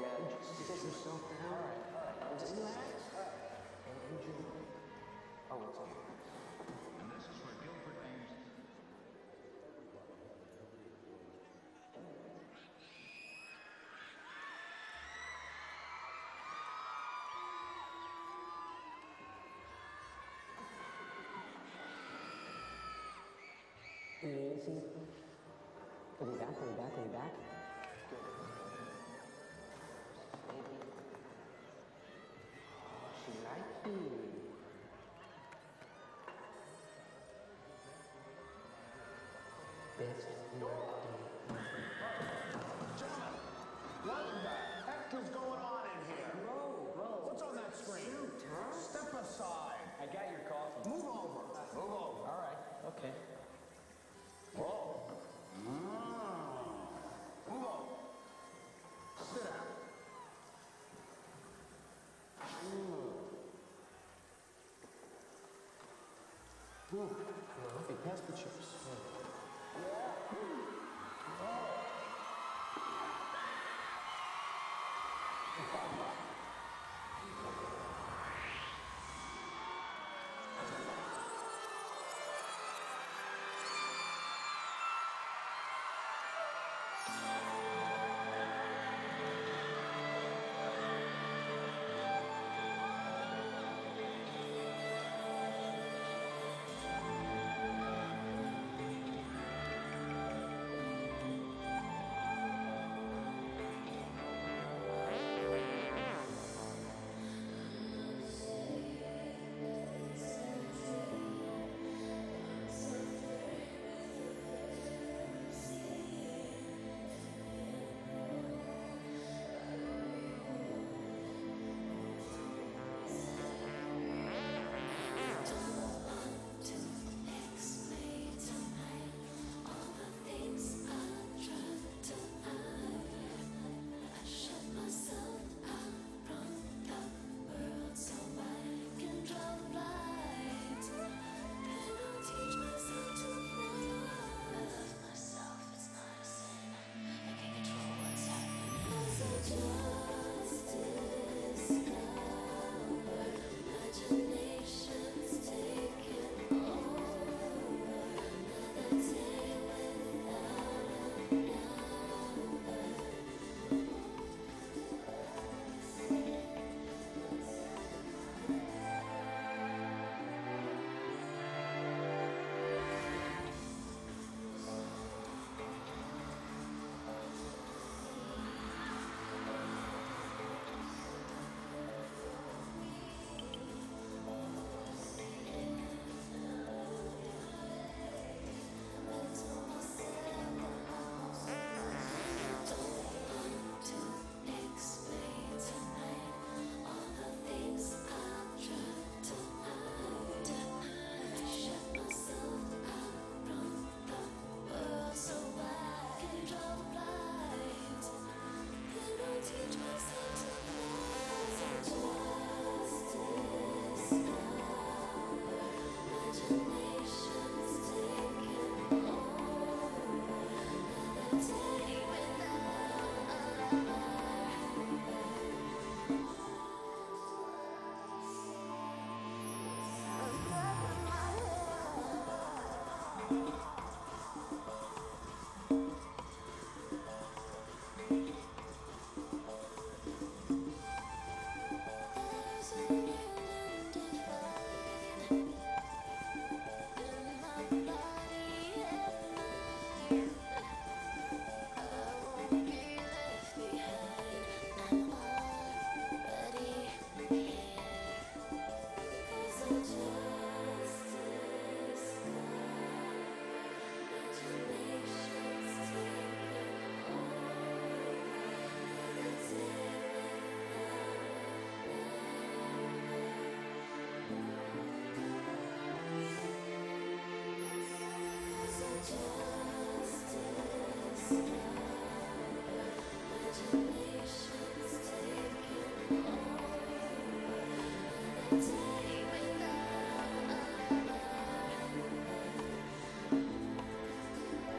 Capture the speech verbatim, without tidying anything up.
Just sit yourself down. All right, all right. And just relax. And enjoy. Oh, it's okay. And this is where Guilford aims. Easy. Put it back, put it back, put it back. Good. Baby. Oh, she likes you. Best birthday. Gentlemen, what the heck is going on in here? Bro, bro. What's on that screen? Shoot, huh? Step aside. I got your coffee. Move over. Move over. All right. Okay. Whoa. Mm. Move over. Sit down. Mm. Hey, pass the chips. Yeah.